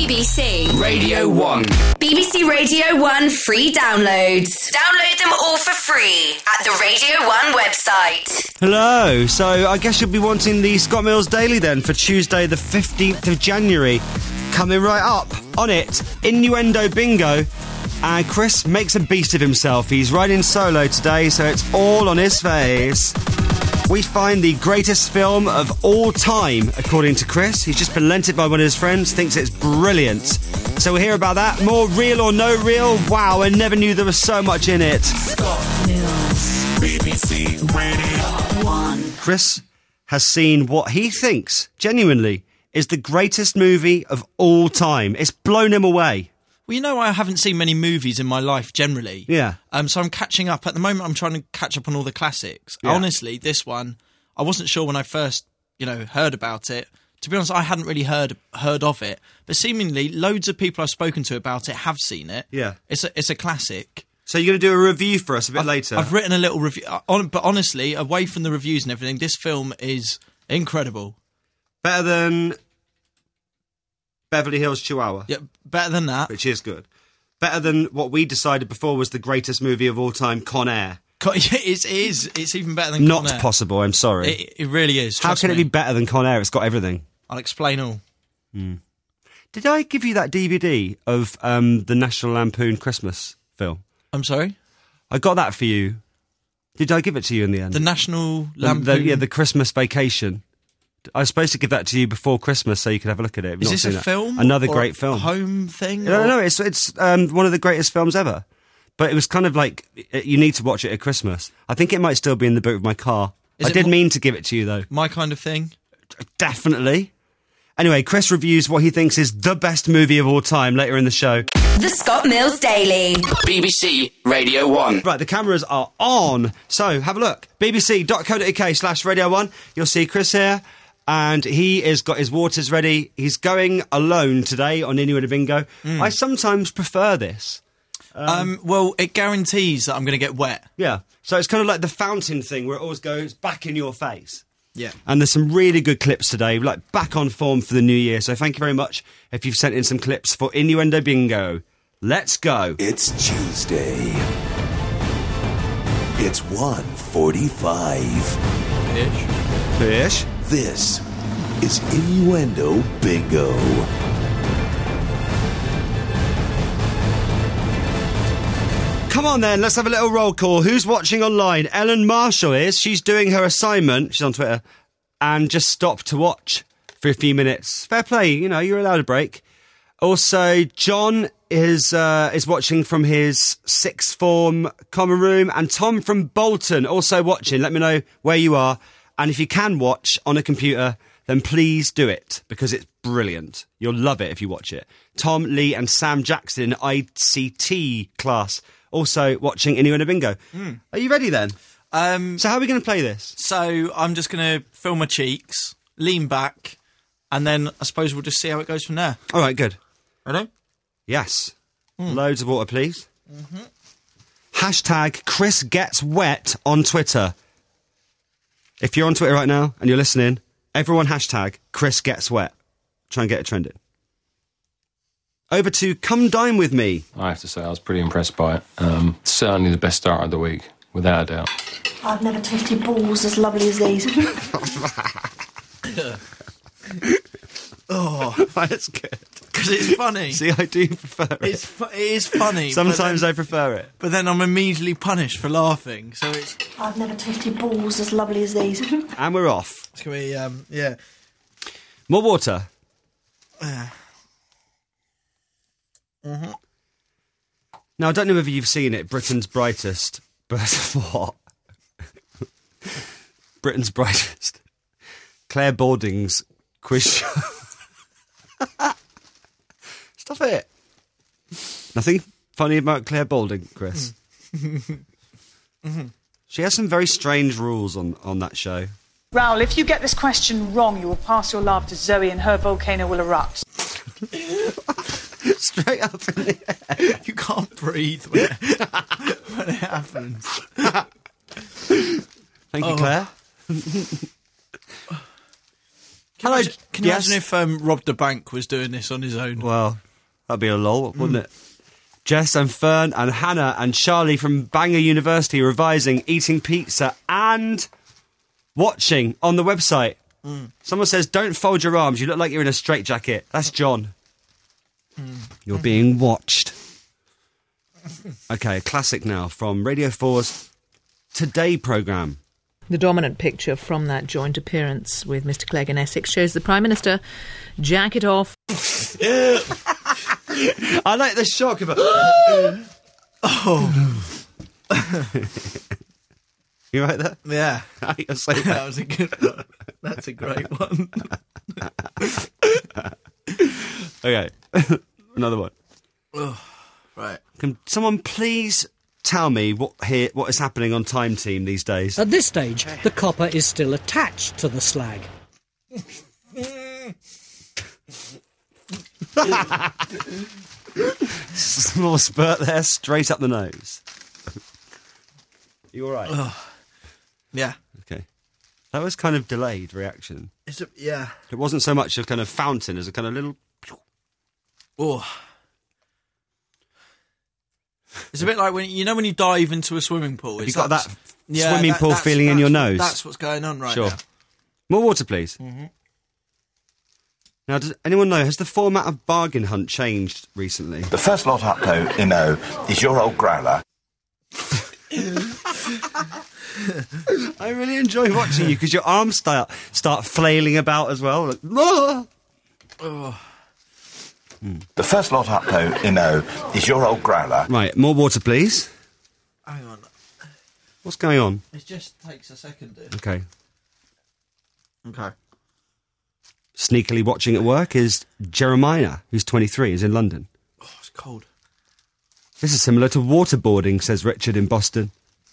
BBC Radio 1. BBC Radio 1 free downloads. Download them all for free at the Radio 1 website. Hello, so I guess you'll be wanting the Scott Mills Daily then for Tuesday the 15th of January. Coming right up on it, Innuendo Bingo. And Chris makes a beast of himself. He's riding solo today, so it's all on his face. We find the greatest film of all time, according to Chris. He's just been lent it by one of his friends, thinks it's brilliant. So we'll hear about that. More Real or No Real. Wow, I never knew there was so much in it. Scott Mills, BBC Radio 1. Chris has seen what he thinks, genuinely, is the greatest movie of all time. It's blown him away. Well, you know, I haven't seen many movies in my life generally. Yeah. So I'm catching up. At the moment, I'm trying to catch up on all the classics. Yeah. Honestly, this one, I wasn't sure when I first, heard about it. To be honest, I hadn't really heard of it. But seemingly, loads of people I've spoken to about it have seen it. Yeah. It's a classic. So you're going to do a review for us a bit later? I've written a little review. But honestly, away from the reviews and everything, this film is incredible. Better than Beverly Hills Chihuahua. Yeah, better than that. Which is good. Better than what we decided before was the greatest movie of all time, Con Air. It is. It's even better than Not Con Air. possible, I'm sorry. It really is. How can it be better than Con Air? It's got everything. I'll explain all. Did I give you that DVD of the National Lampoon Christmas film? I'm sorry? I got that for you. Did I give it to you in the end? The National Lampoon... the Christmas Vacation. I was supposed to give that to you before Christmas so you could have a look at it. Is this a film? Another or great film. A home thing? No, it's one of the greatest films ever. But it was kind of like, you need to watch it at Christmas. I think it might still be in the boot of my car. I did mean to give it to you, though. My kind of thing? Definitely. Anyway, Chris reviews what he thinks is the best movie of all time later in the show. The Scott Mills Daily. BBC Radio 1. Right, the cameras are on. So, have a look. bbc.co.uk/Radio 1. You'll see Chris here. And he has got his waters ready. He's going alone today on Innuendo Bingo. I sometimes prefer this. Well, it guarantees that I'm going to get wet. Yeah. So it's kind of like the fountain thing where it always goes back in your face. Yeah. And there's some really good clips today, like back on form for the new year. So thank you very much if you've sent in some clips for Innuendo Bingo. Let's go. It's Tuesday. It's 1:45. Fish. This is Innuendo Bingo. Come on then, let's have a little roll call. Who's watching online? Ellen Marshall is. She's doing her assignment. She's on Twitter. And just stopped to watch for a few minutes. Fair play, you're allowed a break. Also, John is watching from his sixth form common room. And Tom from Bolton also watching. Let me know where you are. And if you can watch on a computer, then please do it, because it's brilliant. You'll love it if you watch it. Tom, Lee and Sam Jackson in ICT class also watching Innuendo Bingo. Are you ready then? So how are we going to play this? So I'm just going to fill my cheeks, lean back, and then I suppose we'll just see how it goes from there. All right, good. Ready? Yes. Loads of water, please. Hashtag Chris Gets Wet on Twitter. If you're on Twitter right now and you're listening, everyone hashtag Chris Gets Wet. Try and get it trending. Over to Come Dine With Me. I have to say I was pretty impressed by it. Certainly the best start of the week, without a doubt. I've never tasted balls as lovely as these. Oh, That's good. because it's funny. See, I do prefer it. It is funny. Sometimes I prefer it. But then I'm immediately punished for laughing. So it's I've never tasted balls as lovely as these. And we're off. going to be, yeah. More water. Now, I don't know whether you've seen it, Britain's Brightest, but what? Britain's Brightest. Claire Balding's quiz show. Stop it. Nothing funny about Claire Balding, Chris. She has some very strange rules on that show. Raoul, if you get this question wrong, you will pass your love to Zoe and her volcano will erupt. Straight up in the air. You can't breathe when it happens. Thank you, Claire. Hello. Can you yes. imagine if Rob the Bank was doing this on his own? Well, that'd be a lol, wouldn't it? Jess and Fern and Hannah and Charlie from Bangor University revising, eating pizza and watching on the website. Someone says, don't fold your arms, you look like you're in a straitjacket. That's John. You're being watched. Okay, a classic now from Radio 4's Today programme. The dominant picture from that joint appearance with Mr Clegg in Essex shows the Prime Minister jacket off. I like the shock of it. You right there? Yeah. You're so bad. That was a good one. That's a great one. Okay, another one. Right. Can someone please tell me what is happening on Time Team these days? At this stage, the copper is still attached to the slag. Small spurt there, straight up the nose. You all right? Yeah. Okay. That was kind of delayed reaction. Yeah. It wasn't so much a kind of fountain as a kind of little... Oh. It's a bit like when you dive into a swimming pool. Have you got that swimming pool feeling in your nose? That's what's going on right Sure. now. More water, please. Mm-hmm. Now, does anyone know, has the format of Bargain Hunt changed recently? The first lot up, though, in O, is your old growler. I really enjoy watching you because your arms start flailing about as well. Like, The first lot up, though, in O, is your old growler. Right, more water, please. Hang on. What's going on? It just takes a second, dude. Okay. Okay. Sneakily watching at work is Jeremiah, who's 23, is in London. Oh, it's cold. This is similar to waterboarding, says Richard in Boston.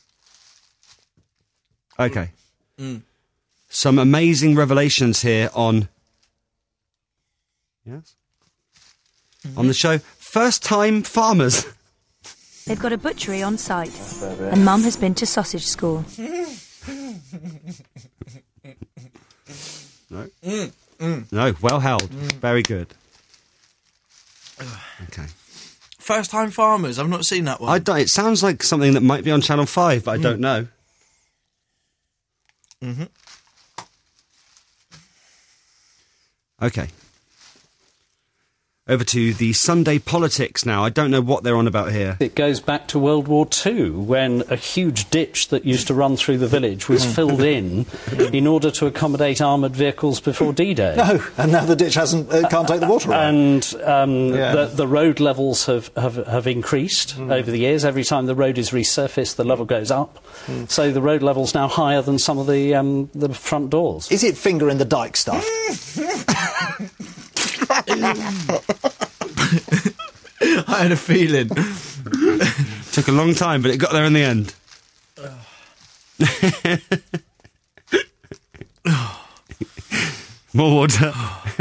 Okay. Some amazing revelations here on... Yes? On the show, first-time farmers. They've got a butchery on site, and Mum has been to sausage school. No? No, well held. Very good. Okay. First-time farmers. I've not seen that one. It sounds like something that might be on Channel 5, but I don't know. Mm-hmm. Okay. Over to the Sunday politics now. I don't know what they're on about here. It goes back to World War II, when a huge ditch that used to run through the village was filled in order to accommodate armoured vehicles before D-Day. No, and now the ditch can't take the water out. And the road levels have increased over the years. Every time the road is resurfaced, the level goes up. So the road level's now higher than some of the front doors. Is it finger in the dike stuff? I had a feeling. Took a long time, but it got there in the end. More water.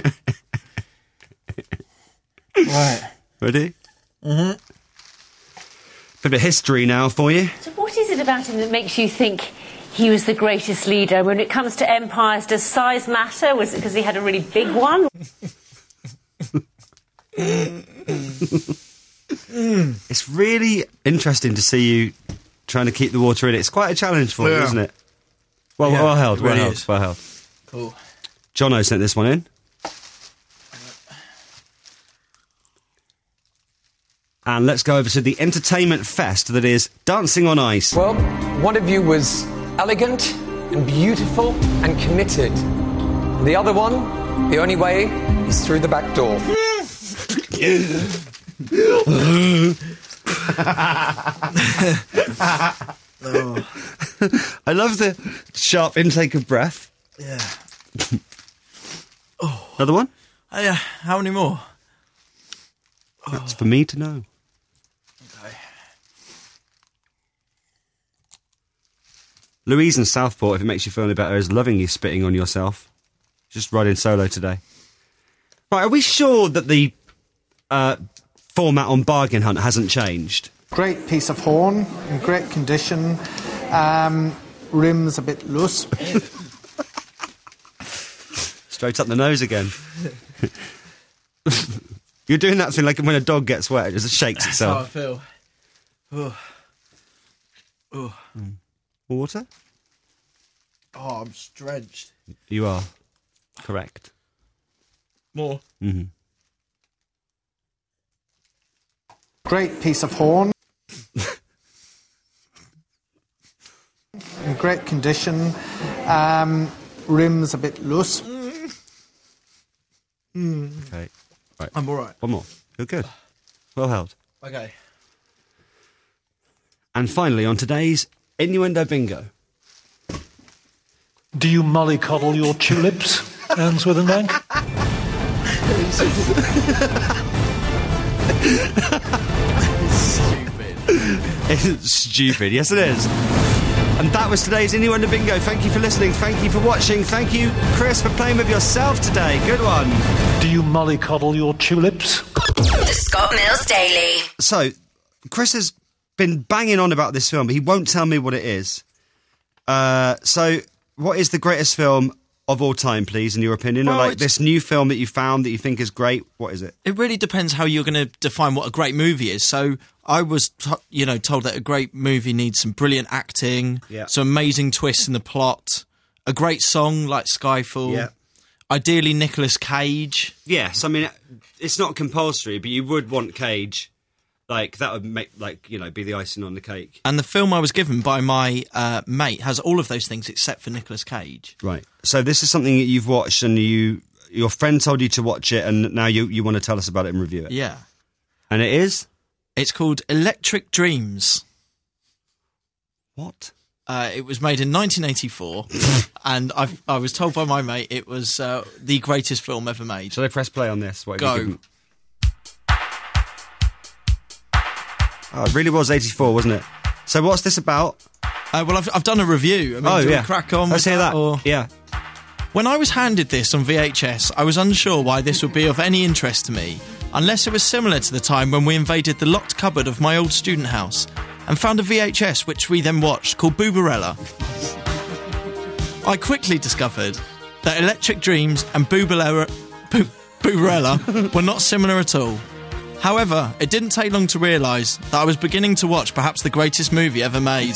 Right. Ready? Mm-hmm. Bit of history now for you. So what is it about him that makes you think he was the greatest leader? When it comes to empires, does size matter? Was it because he had a really big one? It's really interesting to see you trying to keep the water in. It's quite a challenge for you, isn't it? Well, Yeah, well held, it really well held, is. well held. Cool. Jono sent this one in. And let's go over to the entertainment fest that is Dancing on Ice. Well, one of you was elegant and beautiful and committed. The other one, the only way is through the back door. I love the sharp intake of breath. Yeah. Another one? Yeah. How many more? That's for me to know. Okay. Louise in Southport, if it makes you feel any better, is loving you spitting on yourself. Just riding solo today. Right, are we sure that the format on Bargain Hunt hasn't changed? Great piece of horn, in great condition. Rims a bit loose. It's Straight up the nose again. You're doing that thing like when a dog gets wet, it just shakes itself. That's how I feel. Oh. Water? Oh, I'm drenched. You are. Correct. More. Mm-hmm. Great piece of horn. In great condition. Rim's a bit loose. Okay. Right. I'm all right. One more. You're good. Well held. Okay. And finally, on today's Innuendo Bingo. Do you mollycoddle your tulips, Anne Swithenbank? Stupid. It's stupid. Yes, it is. And that was today's Innuendo Bingo. Thank you for listening. Thank you for watching. Thank you, Chris, for playing with yourself today. Good one. Do you mollycoddle your tulips? The Scott Mills Daily. So, Chris has been banging on about this film, but he won't tell me what it is. So, what is the greatest film of all time, please, in your opinion? Well, or like this new film that you found that you think is great? What is it? It really depends how you're going to define what a great movie is. So I was, told that a great movie needs some brilliant acting, some amazing twists in the plot, a great song like Skyfall, ideally Nicolas Cage. Yes, I mean, it's not compulsory, but you would want Cage. Like, that would make, be the icing on the cake. And the film I was given by my mate has all of those things except for Nicolas Cage. Right. So this is something that you've watched and your friend told you to watch it and now you want to tell us about it and review it. Yeah. And it is? It's called Electric Dreams. What? It was made in 1984 and I was told by my mate it was the greatest film ever made. Shall I press play on this? Go. Oh, it really was 84, wasn't it? So what's this about? Well, I've done a review. Do you want to crack on? Let's hear that. Yeah. When I was handed this on VHS, I was unsure why this would be of any interest to me, unless it was similar to the time when we invaded the locked cupboard of my old student house and found a VHS which we then watched called Boobarella. I quickly discovered that Electric Dreams and Boobarella were not similar at all. However, it didn't take long to realise that I was beginning to watch perhaps the greatest movie ever made.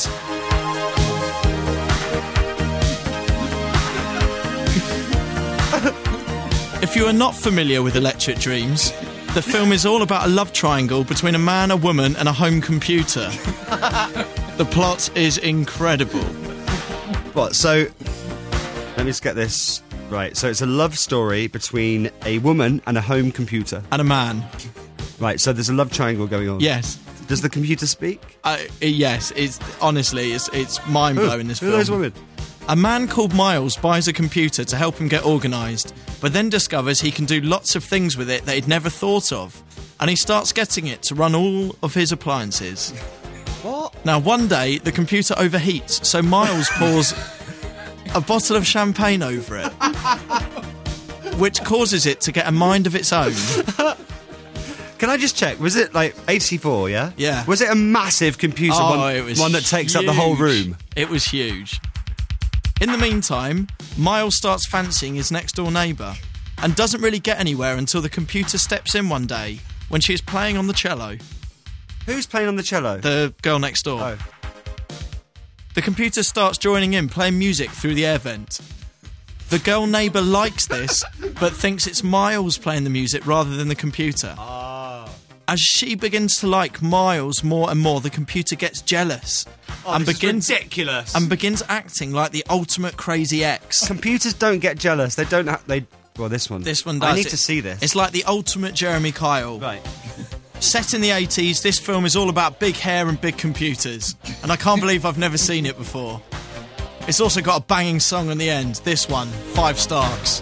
If you are not familiar with Electric Dreams, the film is all about a love triangle between a man, a woman and a home computer. The plot is incredible. What, so... Let me just get this right. So it's a love story between a woman and a home computer. And a man. Right, so there's a love triangle going on. Yes. Does the computer speak? Yes, it's mind-blowing, this film. Who are those women? A man called Miles buys a computer to help him get organised, but then discovers he can do lots of things with it that he'd never thought of, and he starts getting it to run all of his appliances. What? Now, one day, the computer overheats, so Miles pours a bottle of champagne over it, which causes it to get a mind of its own. Can I just check? Was it like 84, yeah? Yeah. Was it a massive computer it was one that takes up the whole room? It was huge. In the meantime, Miles starts fancying his next-door neighbour and doesn't really get anywhere until the computer steps in one day when she is playing on the cello. Who's playing on the cello? The girl next door. Oh. The computer starts joining in, playing music through the air vent. The girl neighbour likes this, but thinks it's Miles playing the music rather than the computer. As she begins to like Miles more and more, the computer gets jealous and begins ridiculous. And begins acting like the ultimate crazy ex. Computers don't get jealous. They don't. Well, this one. This one does. I need to see this. It's like the ultimate Jeremy Kyle. Right. Set in the 80s, this film is all about big hair and big computers, and I can't believe I've never seen it before. It's also got a banging song on the end. This one, 5 stars.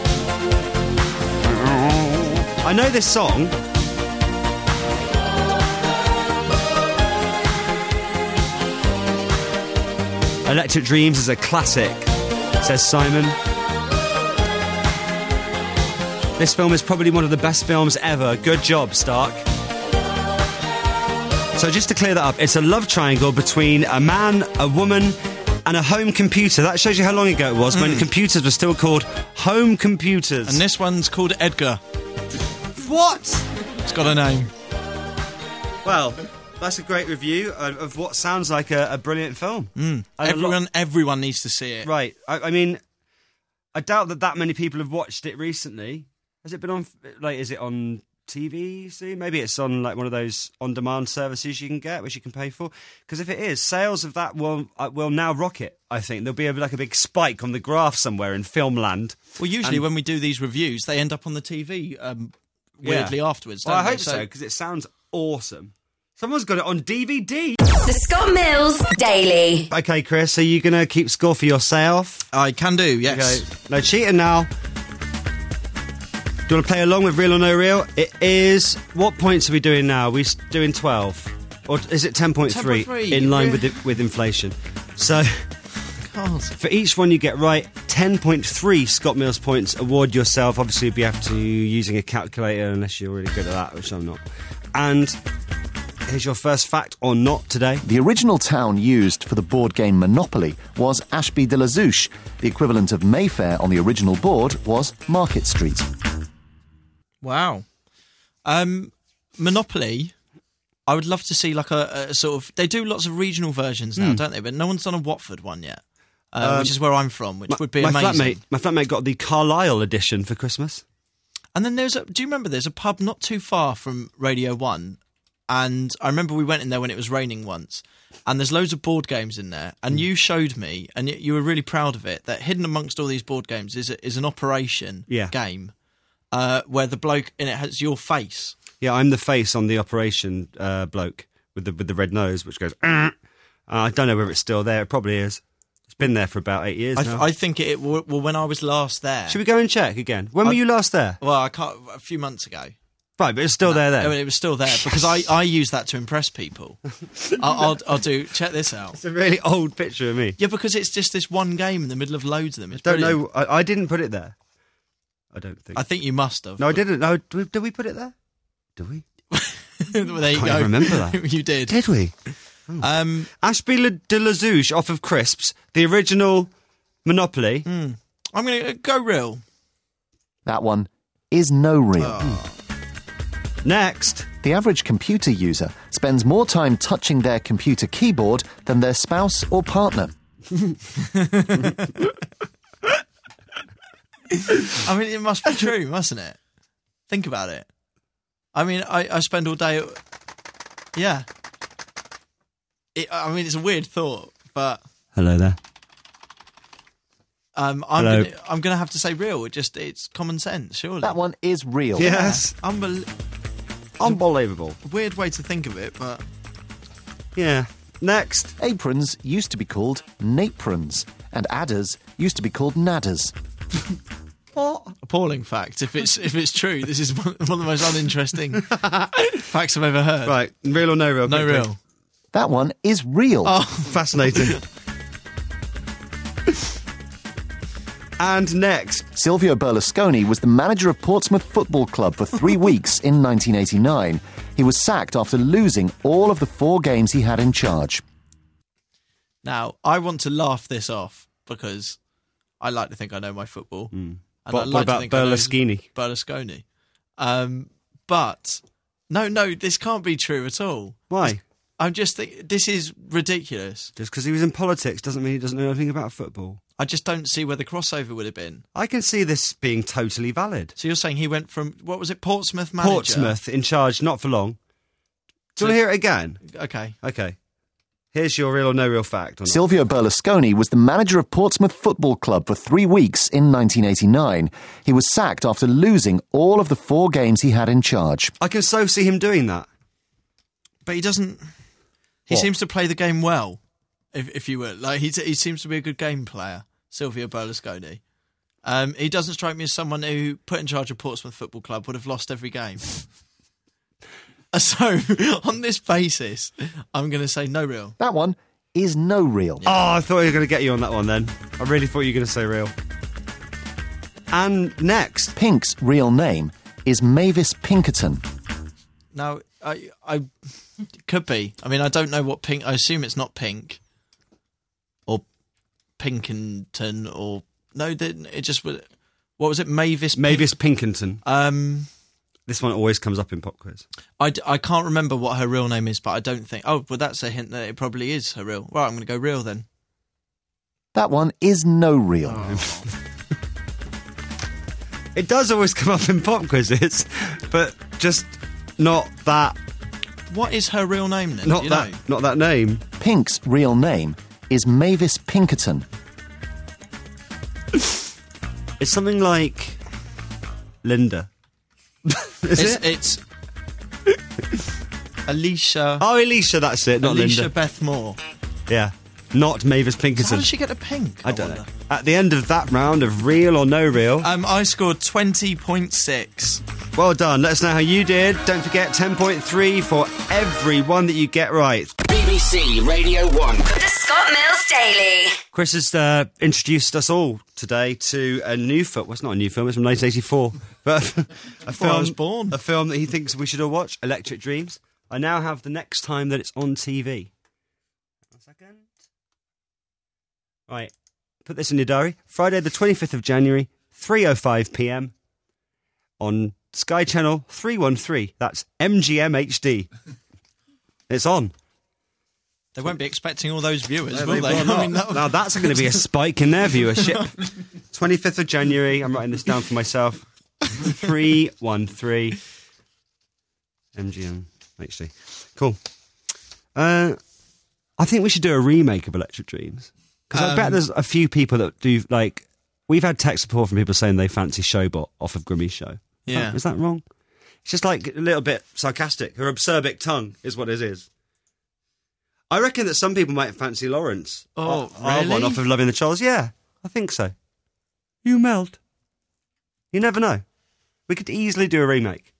I know this song. Electric Dreams is a classic, says Simon. This film is probably one of the best films ever. Good job, Stark. So just to clear that up, it's a love triangle between a man, a woman, and a home computer. That shows you how long ago it was when computers were still called home computers. And this one's called Edgar. What? It's got a name. Well, that's a great review of what sounds like a brilliant film. Everyone needs to see it. Right. I mean, I doubt that many people have watched it recently. Has it been on, is it on TV soon? Maybe it's on, one of those on-demand services you can get, which you can pay for. Because if it is, sales of that will now rocket, I think. There'll be a big spike on the graph somewhere in Filmland. Well, usually when we do these reviews, they end up on the TV weirdly afterwards, don't I they? hope so, because it sounds awesome. Someone's got it on DVD. The Scott Mills Daily. Okay, Chris, are you going to keep score for yourself? I can do, yes. Okay. No cheating now. Do you want to play along with Real or No Real? It is... What points are we doing now? Are we doing 12? Or is it 10.3? 10.3. In line with inflation. So... God. For each one you get right, 10.3 Scott Mills points. Award yourself. Obviously, you'd be have to using a calculator unless you're really good at that, which I'm not. And... Here's your first fact or not today. The original town used for the board game Monopoly was Ashby de la Zouch. The equivalent of Mayfair on the original board was Market Street. Wow. Monopoly, I would love to see a sort of... They do lots of regional versions now, don't they? But no one's done a Watford one yet, which is where I'm from, which would be amazing. My flatmate got the Carlisle edition for Christmas. And then do you remember there's a pub not too far from Radio 1... And I remember we went in there when it was raining once, and there's loads of board games in there. And you showed me, and you were really proud of it, that hidden amongst all these board games is an Operation game where the bloke in it has your face. Yeah, I'm the face on the Operation bloke with the red nose, which goes. I don't know whether it's still there. It probably is. It's been there for about 8 years now. I think it. Well, when I was last there, should we go and check again? When were you last there? Well, a few months ago. Right, but it's still there then. It was still there because I use that to impress people. I'll do. Check this out. It's a really old picture of me. Yeah, because it's just this one game in the middle of loads of them. It's don't know. I didn't put it there. I don't think. I think you must have. No, I didn't. No, did we put it there? Did we? Well, there you go. I remember that. You did. Did we? Oh. Ashby de la Zouch off of Crisps, the original Monopoly. I'm going to go real. That one is no real. Oh. Next. The average computer user spends more time touching their computer keyboard than their spouse or partner. I mean, it must be true, mustn't it? Think about it. I mean, I spend all day... Yeah. I mean, it's a weird thought, but... Hello there. I'm going to have to say real. It's common sense, surely. That one is real. Yes. Unbelievable. Weird way to think of it, but... Yeah. Next. Aprons used to be called naprons, and adders used to be called nadders. What? Appalling fact. If it's true, this is one of the most uninteresting facts I've ever heard. Right. Real or no real? No real. That one is real. Oh, fascinating. And next. Silvio Berlusconi was the manager of Portsmouth Football Club for 3 weeks in 1989. He was sacked after losing all of the 4 games he had in charge. Now, I want to laugh this off because I like to think I know my football. And what about Berlusconi? Berlusconi. But, no, this can't be true at all. Why? I'm just thinking, this is ridiculous. Just because he was in politics doesn't mean he doesn't know anything about football. I just don't see where the crossover would have been. I can see this being totally valid. So you're saying he went from, what was it, Portsmouth manager? Portsmouth, in charge, not for long. Do you want to hear it again? Okay. Here's your real or no real fact. Silvio Berlusconi was the manager of Portsmouth Football Club for 3 weeks in 1989. He was sacked after losing all of the 4 games he had in charge. I can so see him doing that. But he doesn't... He seems to play the game well, if you will. Like he seems to be a good game player, Silvio Berlusconi. He doesn't strike me as someone who, put in charge of Portsmouth Football Club, would have lost every game. So, on this basis, I'm going to say no real. That one is no real. Yeah. Oh, I thought you were going to get you on that one then. I really thought you were going to say real. And next. Pink's real name is Mavis Pinkerton. Now, I could be. I mean, I don't know what pink... I assume it's not pink. Or Pinkington or... No, it just... What was it? Mavis Pinkington. This one always comes up in pop quiz. I can't remember what her real name is, but I don't think... Oh, well, that's a hint that it probably is her real... Right, I'm going to go real then. That one is no real. Oh. It does always come up in pop quizzes, but just not that... What is her real name then? Not that name. Pink's real name is Mavis Pinkerton. It's something like Linda. It's Alicia. Oh, Alicia, that's it, not Alicia Linda. Beth Moore. Yeah, not Mavis Pinkerton. So how did she get a pink? I don't know. At the end of that round of real or no real... I scored 20.6. Well done. Let us know how you did. Don't forget, 10.3 for every one that you get right. BBC Radio 1. The Scott Mills Daily. Chris has introduced us all today to a new film. Well, it's not a new film, it's from 1984. But Before I was born. A film that he thinks we should all watch, Electric Dreams. I now have the next time that it's on TV. 1 second. Right. Put this in your diary. Friday the 25th of January, 3:05 p.m. on Sky Channel 313. That's MGM HD. It's on. They won't be expecting all those viewers, No, will they? will not. Now that's going to be a spike in their viewership. 25th of January. I'm writing this down for myself. 313 MGM HD. Cool. I think we should do a remake of Electric Dreams. Because I bet there's a few people that do, like... We've had text support from people saying they fancy Showbot off of Grimmy's show. Yeah. Is that wrong? It's just like a little bit sarcastic. Her acerbic tongue is what it is. I reckon that some people might fancy Lawrence. Oh, Our really? one off of Loving the Charles. Yeah, I think so. You melt. You never know. We could easily do a remake.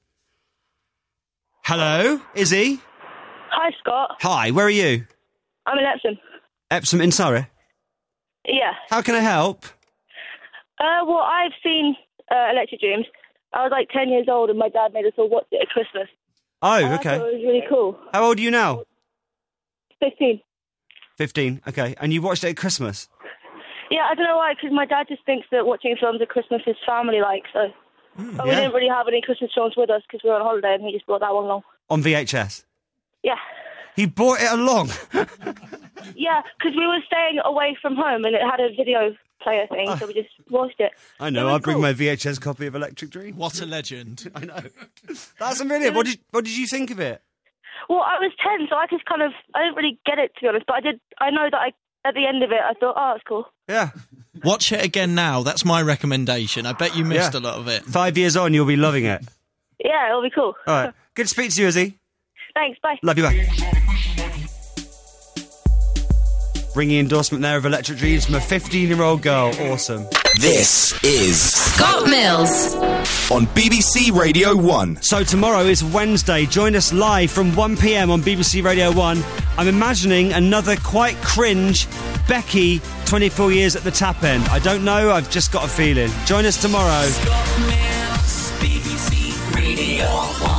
Hello, Izzy? Hi, Scott. Hi, where are you? I'm in Epsom. Epsom in Surrey? Yeah. How can I help? Well, I've seen Electric Dreams. I was like 10 years old and my dad made us all watch it at Christmas. Oh, I okay. thought it was really cool. How old are you now? 15. 15, okay. And you watched it at Christmas? Yeah, I don't know why, because my dad just thinks that watching films at Christmas is family-like, so... But we didn't really have any Christmas films with us because we were on holiday and he just brought that one along. On VHS? Yeah. He brought it along? Yeah, because we were staying away from home and it had a video player thing, so we just watched it. I know, I'll bring my VHS copy of Electric Dream. What a legend. I know. That's brilliant. What did you think of it? Well, I was 10, so I just I didn't really get it, to be honest, but I know that at the end of it, I thought, oh, that's cool. Yeah. Watch it again now. That's my recommendation. I bet you missed a lot of it. 5 years on, you'll be loving it. Yeah, it'll be cool. All right. Good to speak to you, Izzy. Thanks, bye. Love you, bye. Ringing endorsement there of Electric Dreams from a 15-year-old girl. Awesome. This is Scott Mills on BBC Radio 1. So tomorrow is Wednesday. Join us live from 1 p.m. on BBC Radio 1. I'm imagining another quite cringe Becky 24 years at the tap end. I don't know, I've just got a feeling. Join us tomorrow. Scott Mills, BBC Radio 1.